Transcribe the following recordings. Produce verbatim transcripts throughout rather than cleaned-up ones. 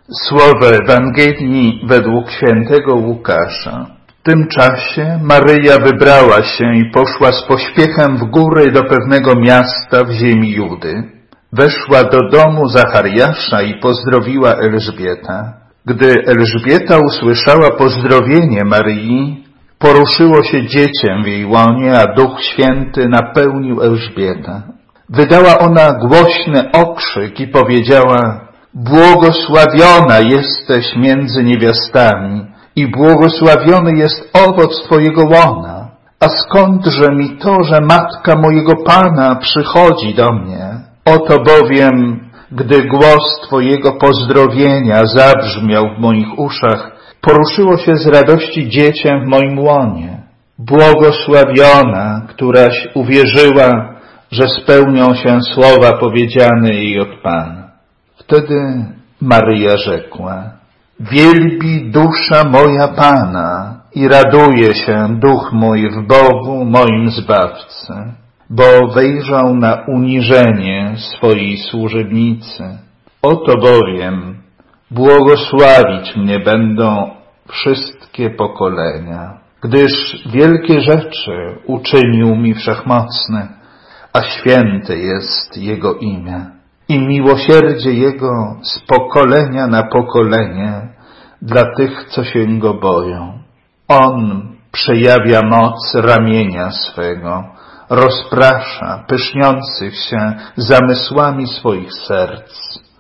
Słowo Ewangelii według świętego Łukasza. W tym czasie Maryja wybrała się i poszła z pośpiechem w góry do pewnego miasta w ziemi Judy. Weszła do domu Zachariasza i pozdrowiła Elżbietę. Gdy Elżbieta usłyszała pozdrowienie Maryi, poruszyło się dziecię w jej łonie, a Duch Święty napełnił Elżbietę. Wydała ona głośny okrzyk i powiedziała: błogosławiona jesteś między niewiastami i błogosławiony jest owoc Twojego łona. A skądże mi to, że matka mojego Pana przychodzi do mnie? Oto bowiem, gdy głos Twojego pozdrowienia zabrzmiał w moich uszach, poruszyło się z radości dziecię w moim łonie. Błogosławiona, któraś uwierzyła, że spełnią się słowa powiedziane jej od Pana. Wtedy Maryja rzekła: wielbi dusza moja Pana i raduje się duch mój w Bogu moim Zbawcy, bo wejrzał na uniżenie swojej służebnicy. Oto bowiem błogosławić mnie będą wszystkie pokolenia, gdyż wielkie rzeczy uczynił mi Wszechmocny, a święte jest Jego imię. I miłosierdzie Jego z pokolenia na pokolenie dla tych, co się Go boją. On przejawia moc ramienia swego, rozprasza pyszniących się zamysłami swoich serc,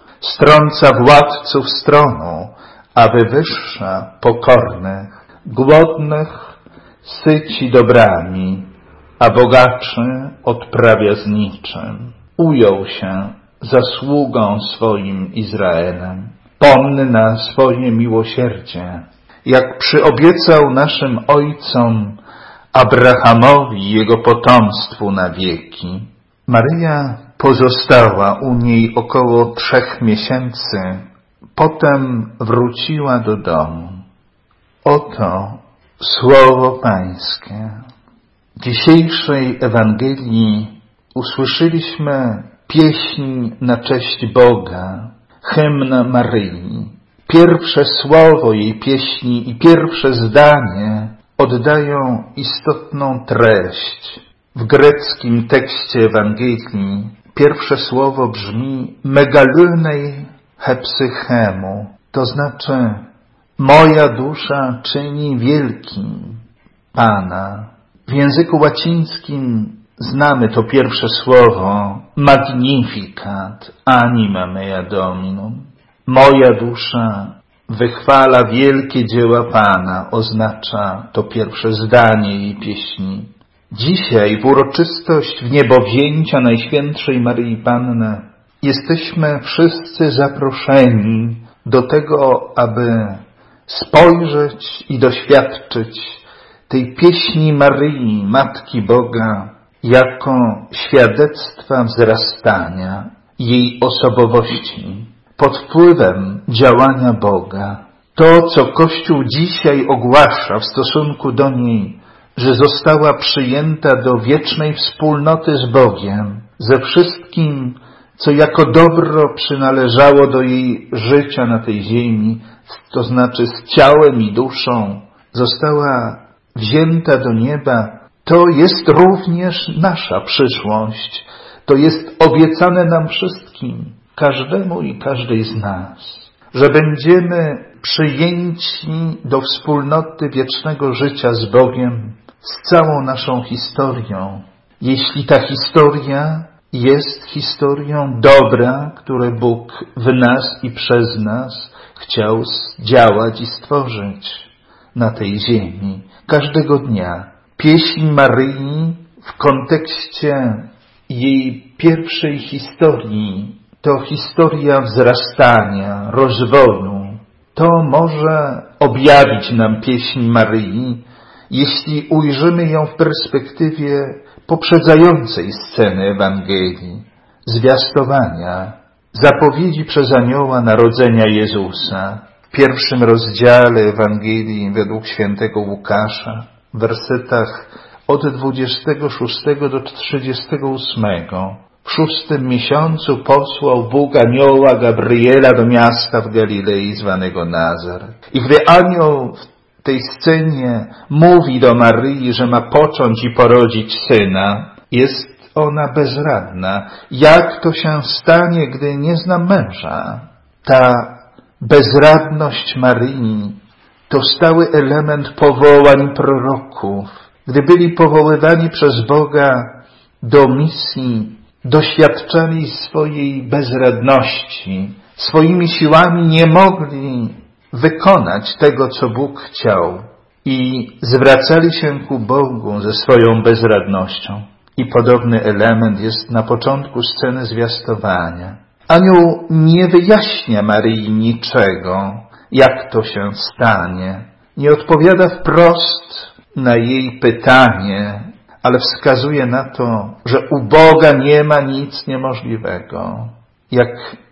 strąca władców stroną, a wywyższa pokornych, głodnych syci dobrami, a bogaczy odprawia z niczym. Ujął się zasługą swoim Izraelem. Pomna swoje miłosierdzie, jak przyobiecał naszym ojcom, Abrahamowi i jego potomstwu na wieki. Maryja pozostała u niej około trzech miesięcy, potem wróciła do domu. Oto słowo Pańskie. W dzisiejszej Ewangelii usłyszeliśmy pieśń na cześć Boga, hymn Maryi. Pierwsze słowo jej pieśni i pierwsze zdanie oddają istotną treść. W greckim tekście Ewangelii pierwsze słowo brzmi megalunej hepsychemu, to znaczy moja dusza czyni wielkim Pana. W języku łacińskim znamy to pierwsze słowo magnificat anima mea dominum. Moja dusza wychwala wielkie dzieła Pana, oznacza to pierwsze zdanie jej pieśni. Dzisiaj w uroczystość wniebowzięcia Najświętszej Maryi Panny jesteśmy wszyscy zaproszeni do tego, aby spojrzeć i doświadczyć tej pieśni Maryi, Matki Boga, jako świadectwa wzrastania jej osobowości pod wpływem działania Boga. To, co Kościół dzisiaj ogłasza w stosunku do niej, że została przyjęta do wiecznej wspólnoty z Bogiem, ze wszystkim, co jako dobro przynależało do jej życia na tej ziemi, to znaczy z ciałem i duszą, została wzięta do nieba. To jest również nasza przyszłość. To jest obiecane nam wszystkim, każdemu i każdej z nas, że będziemy przyjęci do wspólnoty wiecznego życia z Bogiem, z całą naszą historią. Jeśli ta historia jest historią dobra, które Bóg w nas i przez nas chciał działać i stworzyć na tej ziemi, każdego dnia. Pieśń Maryi w kontekście jej pierwszej historii to historia wzrastania, rozwoju. To może objawić nam pieśń Maryi, jeśli ujrzymy ją w perspektywie poprzedzającej sceny Ewangelii, zwiastowania, zapowiedzi przez anioła narodzenia Jezusa. W pierwszym rozdziale Ewangelii według świętego Łukasza, w wersetach od dwudziestego szóstego do trzydziestego ósmego W szóstym miesiącu posłał Bóg anioła Gabriela do miasta w Galilei zwanego Nazaret. I gdy anioł w tej scenie mówi do Maryi, że ma począć i porodzić syna, jest ona bezradna. Jak to się stanie, gdy nie zna męża? Ta bezradność Maryi to stały element powołań proroków. Gdy byli powoływani przez Boga do misji, doświadczali swojej bezradności. Swoimi siłami nie mogli wykonać tego, co Bóg chciał. I zwracali się ku Bogu ze swoją bezradnością. I podobny element jest na początku sceny zwiastowania. Anioł nie wyjaśnia Maryi niczego, jak to się stanie. Nie odpowiada wprost na jej pytanie, ale wskazuje na to, że u Boga nie ma nic niemożliwego. Jak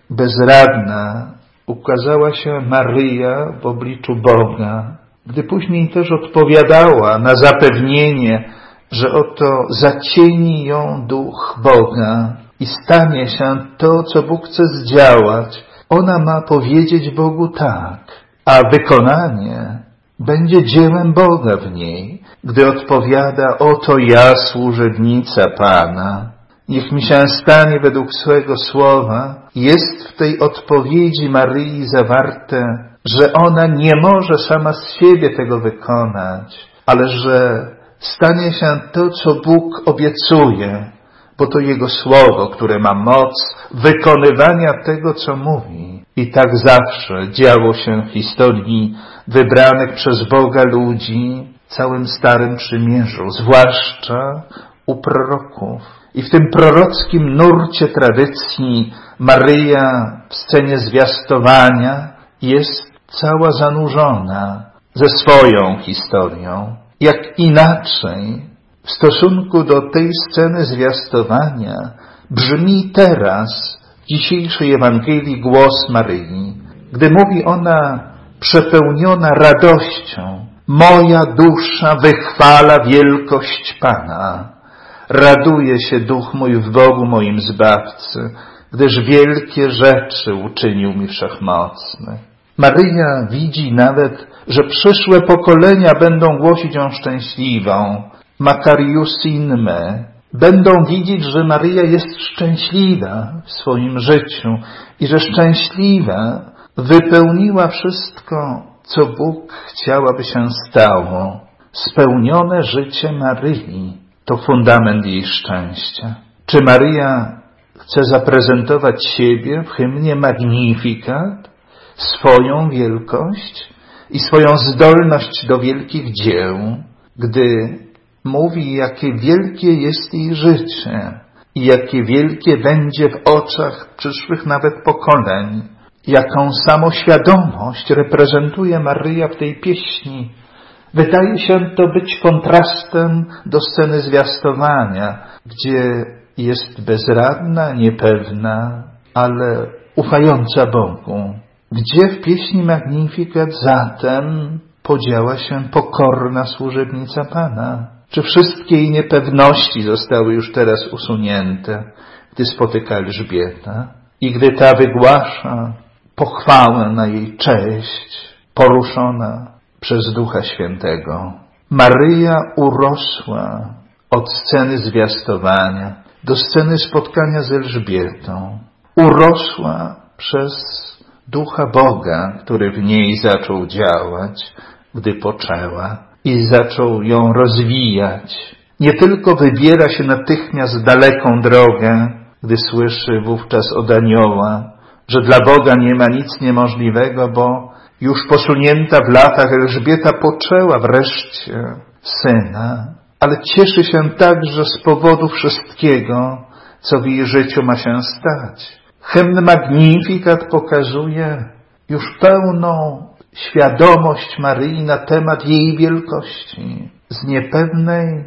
bezradna ukazała się Maryja w obliczu Boga, gdy później też odpowiadała na zapewnienie, że oto zacieni ją duch Boga i stanie się to, co Bóg chce zdziałać. Ona ma powiedzieć Bogu tak, a wykonanie będzie dziełem Boga w niej, gdy odpowiada: oto ja, służebnica Pana. Niech mi się stanie według swego słowa. Jest w tej odpowiedzi Maryi zawarte, że ona nie może sama z siebie tego wykonać, ale że stanie się to, co Bóg obiecuje, bo to Jego słowo, które ma moc wykonywania tego, co mówi. I tak zawsze działo się w historii wybranych przez Boga ludzi w całym Starym Przymierzu, zwłaszcza u proroków. I w tym prorockim nurcie tradycji Maryja w scenie zwiastowania jest cała zanurzona ze swoją historią. Jak inaczej w stosunku do tej sceny zwiastowania brzmi teraz w dzisiejszej Ewangelii głos Maryi, gdy mówi ona przepełniona radością: moja dusza wychwala wielkość Pana. Raduje się duch mój w Bogu moim Zbawcy, gdyż wielkie rzeczy uczynił mi Wszechmocny. Maryja widzi nawet, że przyszłe pokolenia będą głosić ją szczęśliwą. Makarius in me. Będą widzieć, że Maryja jest szczęśliwa w swoim życiu i że szczęśliwa wypełniła wszystko, co Bóg chciałaby się stało. Spełnione życie Maryi to fundament jej szczęścia. Czy Maryja chce zaprezentować siebie w hymnie Magnificat, swoją wielkość i swoją zdolność do wielkich dzieł, gdy mówi, jakie wielkie jest jej życie i jakie wielkie będzie w oczach przyszłych nawet pokoleń, jaką samoświadomość reprezentuje Maryja w tej pieśni. Wydaje się to być kontrastem do sceny zwiastowania, gdzie jest bezradna, niepewna, ale ufająca Bogu. Gdzie w pieśni Magnificat zatem podziała się pokorna służebnica Pana? Czy wszystkie jej niepewności zostały już teraz usunięte, gdy spotyka Elżbieta i gdy ta wygłasza pochwałę na jej cześć, poruszona przez Ducha Świętego? Maryja urosła od sceny zwiastowania do sceny spotkania z Elżbietą. Urosła przez Ducha Boga, który w niej zaczął działać, gdy poczęła i zaczął ją rozwijać. Nie tylko wybiera się natychmiast daleką drogę, gdy słyszy wówczas od anioła, że dla Boga nie ma nic niemożliwego, bo już posunięta w latach Elżbieta poczęła wreszcie syna, ale cieszy się także z powodu wszystkiego, co w jej życiu ma się stać. Hymn Magnificat pokazuje już pełną świadomość Maryi na temat jej wielkości. Z niepewnej,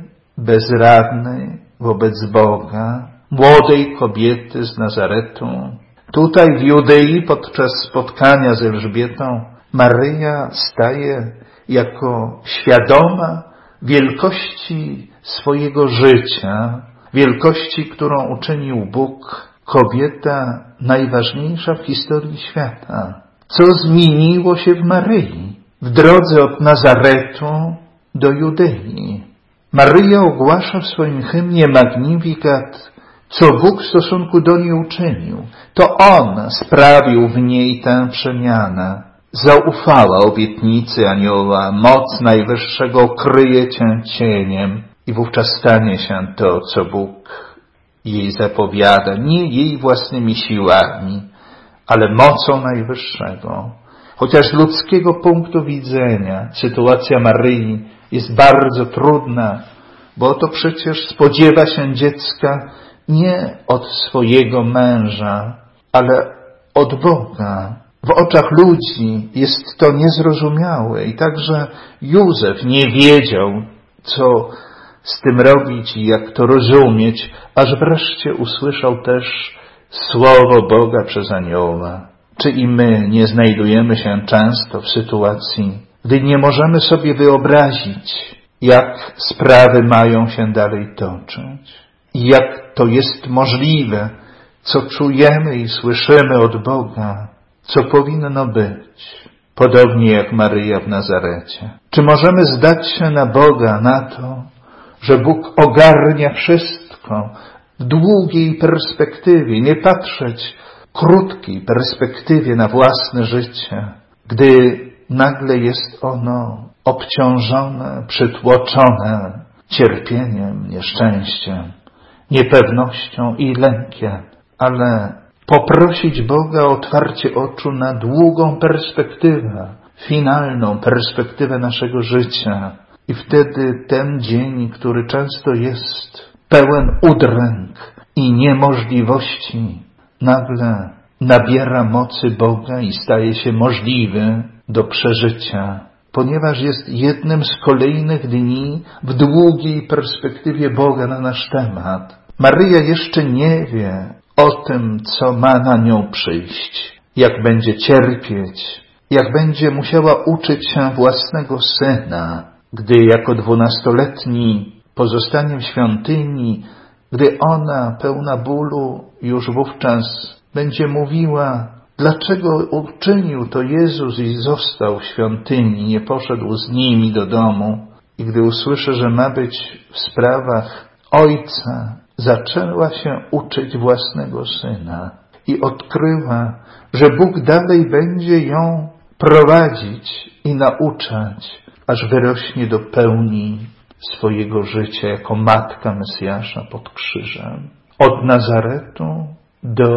bezradnej wobec Boga, młodej kobiety z Nazaretu. Tutaj w Judei podczas spotkania z Elżbietą Maryja staje jako świadoma wielkości swojego życia, wielkości, którą uczynił Bóg, kobieta najważniejsza w historii świata. Co zmieniło się w Maryi w drodze od Nazaretu do Judei? Maryja ogłasza w swoim hymnie Magnificat, co Bóg w stosunku do niej uczynił. To On sprawił w niej tę przemianę. Zaufała obietnicy anioła, moc Najwyższego kryje cię cieniem i wówczas stanie się to, co Bóg jej zapowiada, nie jej własnymi siłami, ale mocą Najwyższego. Chociaż z ludzkiego punktu widzenia sytuacja Maryi jest bardzo trudna, bo to przecież spodziewa się dziecka nie od swojego męża, ale od Boga. W oczach ludzi jest to niezrozumiałe i także Józef nie wiedział, co z tym robić i jak to rozumieć, aż wreszcie usłyszał też słowo Boga przez anioła. Czy i my nie znajdujemy się często w sytuacji, gdy nie możemy sobie wyobrazić, jak sprawy mają się dalej toczyć i jak to jest możliwe, co czujemy i słyszymy od Boga, co powinno być, podobnie jak Maryja w Nazarecie. Czy możemy zdać się na Boga, na to, że Bóg ogarnia wszystko w długiej perspektywie, nie patrzeć w krótkiej perspektywie na własne życie, gdy nagle jest ono obciążone, przytłoczone cierpieniem, nieszczęściem, niepewnością i lękiem, ale poprosić Boga o otwarcie oczu na długą perspektywę, finalną perspektywę naszego życia. I wtedy ten dzień, który często jest pełen udręk i niemożliwości, nagle nabiera mocy Boga i staje się możliwy do przeżycia, ponieważ jest jednym z kolejnych dni w długiej perspektywie Boga na nasz temat. Maryja jeszcze nie wie o tym, co ma na nią przyjść, jak będzie cierpieć, jak będzie musiała uczyć się własnego syna, gdy jako dwunastoletni pozostanie w świątyni, gdy ona, pełna bólu, już wówczas będzie mówiła, dlaczego uczynił to Jezus i został w świątyni, nie poszedł z nimi do domu. I gdy usłyszy, że ma być w sprawach Ojca, zaczęła się uczyć własnego Syna i odkryła, że Bóg dalej będzie ją prowadzić i nauczać, aż wyrośnie do pełni swojego życia jako matka Mesjasza pod krzyżem. Od Nazaretu do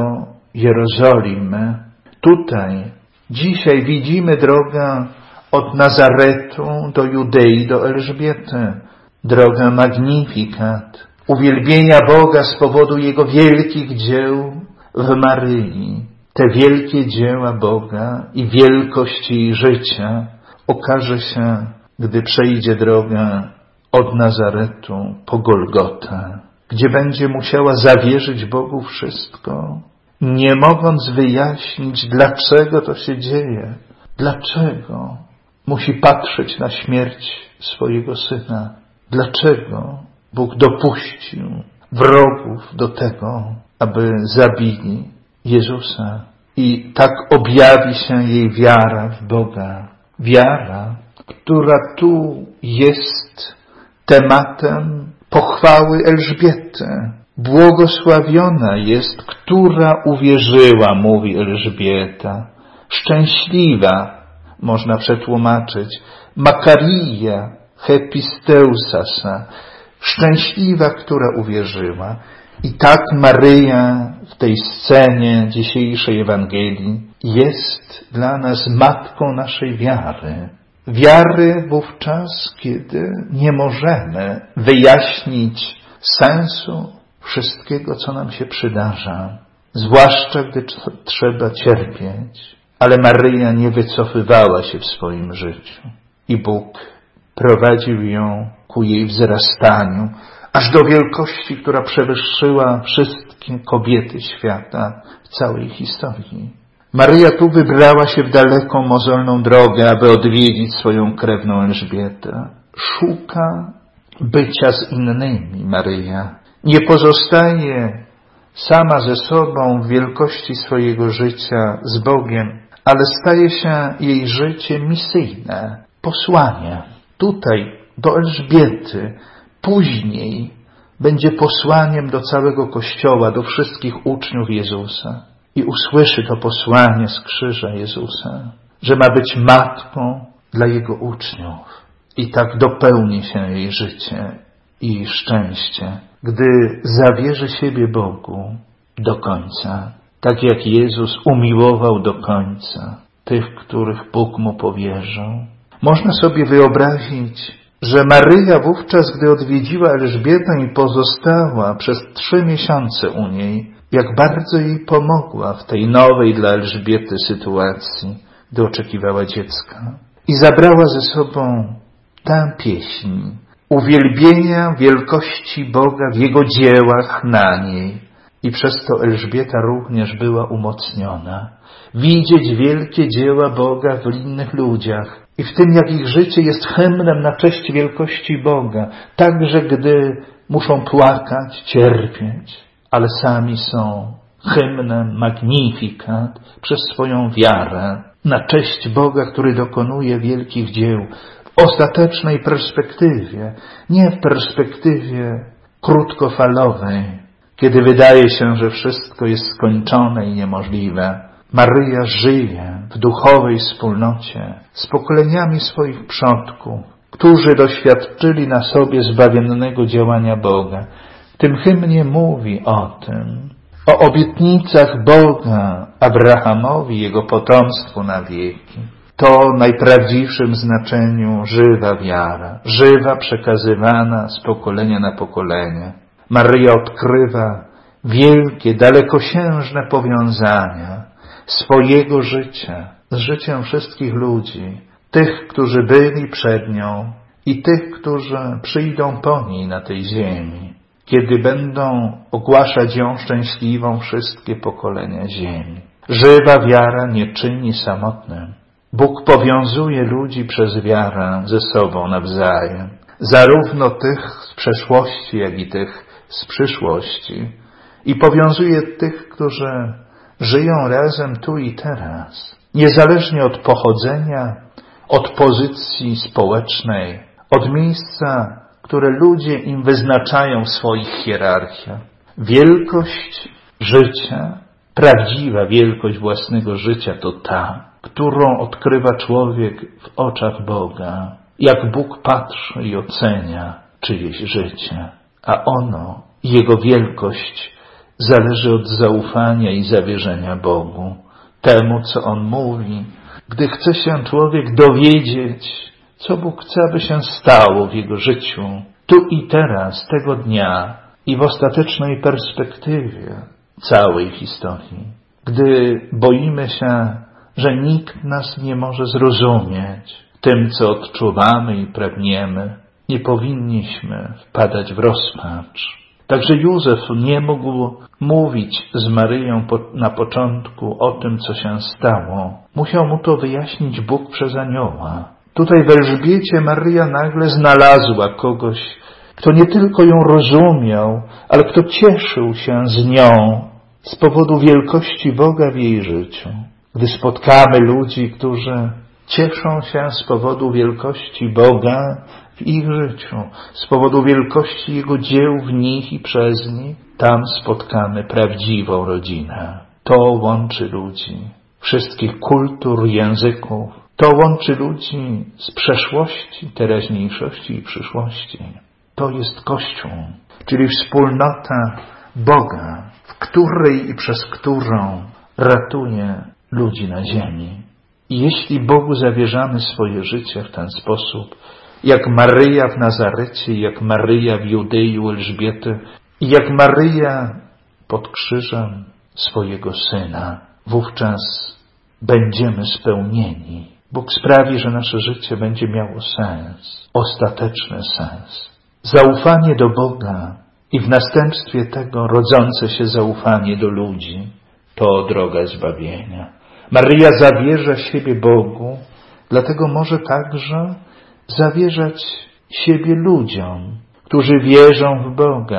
Jerozolimy. Tutaj dzisiaj widzimy drogę od Nazaretu do Judei, do Elżbiety. Drogę Magnificat, uwielbienia Boga z powodu Jego wielkich dzieł w Maryi. Te wielkie dzieła Boga i wielkość jej życia okaże się, gdy przejdzie drogę od Nazaretu po Golgotę, gdzie będzie musiała zawierzyć Bogu wszystko, nie mogąc wyjaśnić, dlaczego to się dzieje, dlaczego musi patrzeć na śmierć swojego Syna, dlaczego Bóg dopuścił wrogów do tego, aby zabili Jezusa. I tak objawi się jej wiara w Boga. Wiara, która tu jest tematem pochwały Elżbiety. Błogosławiona jest, która uwierzyła, mówi Elżbieta. Szczęśliwa, można przetłumaczyć, Makaria hepisteusasa. Szczęśliwa, która uwierzyła. I tak Maryja w tej scenie dzisiejszej Ewangelii jest dla nas matką naszej wiary. Wiary wówczas, kiedy nie możemy wyjaśnić sensu wszystkiego, co nam się przydarza, zwłaszcza gdy trzeba cierpieć. Ale Maryja nie wycofywała się w swoim życiu i Bóg prowadził ją ku jej wzrastaniu, aż do wielkości, która przewyższyła wszystkie kobiety świata w całej historii. Maryja tu wybrała się w daleką, mozolną drogę, aby odwiedzić swoją krewną Elżbietę. Szuka bycia z innymi Maryja. Nie pozostaje sama ze sobą w wielkości swojego życia z Bogiem, ale staje się jej życie misyjne, posłanie. Tutaj do Elżbiety, później będzie posłaniem do całego Kościoła, do wszystkich uczniów Jezusa. I usłyszy to posłanie z krzyża Jezusa, że ma być matką dla Jego uczniów. I tak dopełni się jej życie i jej szczęście, gdy zawierzy siebie Bogu do końca. Tak jak Jezus umiłował do końca tych, których Bóg Mu powierzył. Można sobie wyobrazić, że Maryja wówczas, gdy odwiedziła Elżbietę i pozostała przez trzy miesiące u niej, jak bardzo jej pomogła w tej nowej dla Elżbiety sytuacji, gdy oczekiwała dziecka. I zabrała ze sobą tę pieśń uwielbienia wielkości Boga w Jego dziełach na niej. I przez to Elżbieta również była umocniona. Widzieć wielkie dzieła Boga w innych ludziach i w tym, jak ich życie jest hymnem na cześć wielkości Boga, także gdy muszą płakać, cierpieć, ale sami są hymnem Magnificat przez swoją wiarę na cześć Boga, który dokonuje wielkich dzieł w ostatecznej perspektywie, nie w perspektywie krótkofalowej, kiedy wydaje się, że wszystko jest skończone i niemożliwe. Maryja żyje w duchowej wspólnocie z pokoleniami swoich przodków, którzy doświadczyli na sobie zbawiennego działania Boga. W tym hymnie mówi o tym, o obietnicach Boga Abrahamowi i jego potomstwu na wieki. To w najprawdziwszym znaczeniu żywa wiara, żywa przekazywana z pokolenia na pokolenie. Maryja odkrywa wielkie, dalekosiężne powiązania swojego życia z życiem wszystkich ludzi, tych, którzy byli przed nią i tych, którzy przyjdą po niej na tej ziemi, kiedy będą ogłaszać ją szczęśliwą wszystkie pokolenia ziemi. Żywa wiara nie czyni samotnym. Bóg powiązuje ludzi przez wiarę ze sobą nawzajem, zarówno tych z przeszłości, jak i tych z przyszłości. I powiązuje tych, którzy żyją razem tu i teraz, niezależnie od pochodzenia, od pozycji społecznej, od miejsca, które ludzie im wyznaczają w swoich hierarchiach. Wielkość życia, prawdziwa wielkość własnego życia to ta, którą odkrywa człowiek w oczach Boga, jak Bóg patrzy i ocenia czyjeś życie, a ono, jego wielkość, zależy od zaufania i zawierzenia Bogu, temu, co On mówi. Gdy chce się człowiek dowiedzieć, co Bóg chce, aby się stało w jego życiu, tu i teraz, tego dnia i w ostatecznej perspektywie całej historii. Gdy boimy się, że nikt nas nie może zrozumieć tym, co odczuwamy i pragniemy, nie powinniśmy wpadać w rozpacz. Także Józef nie mógł mówić z Maryją na początku o tym, co się stało. Musiał mu to wyjaśnić Bóg przez anioła. Tutaj w Elżbiecie Maryja nagle znalazła kogoś, kto nie tylko ją rozumiał, ale kto cieszył się z nią z powodu wielkości Boga w jej życiu. Gdy spotkamy ludzi, którzy cieszą się z powodu wielkości Boga w ich życiu, z powodu wielkości Jego dzieł w nich i przez nich, tam spotkamy prawdziwą rodzinę. To łączy ludzi wszystkich kultur, języków. To łączy ludzi z przeszłości, teraźniejszości i przyszłości. To jest Kościół, czyli wspólnota Boga, w której i przez którą ratuje ludzi na ziemi. I jeśli Bogu zawierzamy swoje życie w ten sposób, jak Maryja w Nazarecie, jak Maryja w Judei u Elżbiety i jak Maryja pod krzyżem swojego Syna, wówczas będziemy spełnieni. Bóg sprawi, że nasze życie będzie miało sens, ostateczny sens. Zaufanie do Boga i w następstwie tego rodzące się zaufanie do ludzi to droga zbawienia. Maryja zawierza siebie Bogu, dlatego może także zawierzać siebie ludziom, którzy wierzą w Boga,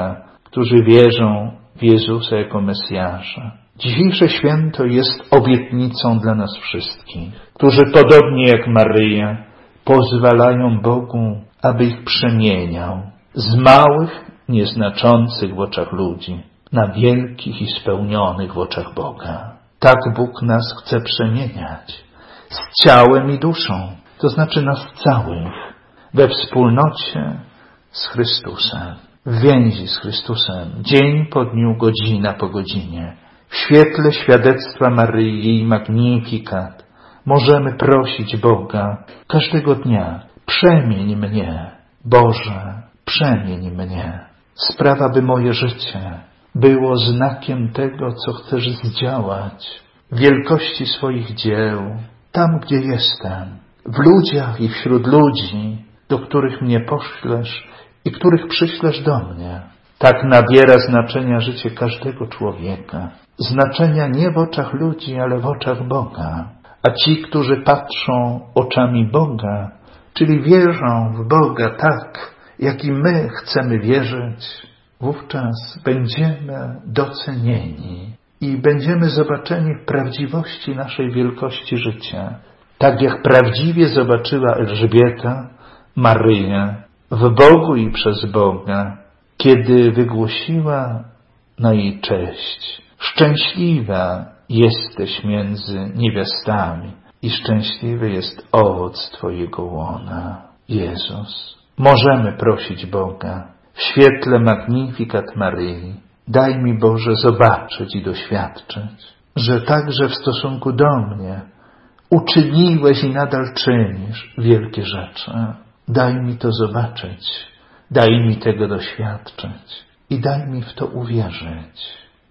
którzy wierzą w Jezusa jako Mesjasza. Dzisiejsze święto jest obietnicą dla nas wszystkich, którzy podobnie jak Maryja pozwalają Bogu, aby ich przemieniał z małych, nieznaczących w oczach ludzi na wielkich i spełnionych w oczach Boga. Tak Bóg nas chce przemieniać z ciałem i duszą, to znaczy nas całych, we wspólnocie z Chrystusem, w więzi z Chrystusem, dzień po dniu, godzina po godzinie. W świetle świadectwa Maryi i Magnificat możemy prosić Boga każdego dnia: przemień mnie, Boże, przemień mnie. Sprawa, by moje życie było znakiem tego, co chcesz zdziałać, wielkości swoich dzieł, tam gdzie jestem, w ludziach i wśród ludzi, do których mnie poślesz i których przyślesz do mnie. Tak nabiera znaczenia życie każdego człowieka. Znaczenia nie w oczach ludzi, ale w oczach Boga. A ci, którzy patrzą oczami Boga, czyli wierzą w Boga tak, jak i my chcemy wierzyć, wówczas będziemy docenieni i będziemy zobaczeni w prawdziwości naszej wielkości życia. Tak jak prawdziwie zobaczyła Elżbieta Maryję w Bogu i przez Boga, kiedy wygłosiła na jej cześć: szczęśliwa jesteś między niewiastami i szczęśliwy jest owoc Twojego łona, Jezus. Możemy prosić Boga w świetle Magnificat Maryi: daj mi, Boże, zobaczyć i doświadczyć, że także w stosunku do mnie uczyniłeś i nadal czynisz wielkie rzeczy. Daj mi to zobaczyć, daj mi tego doświadczyć i daj mi w to uwierzyć.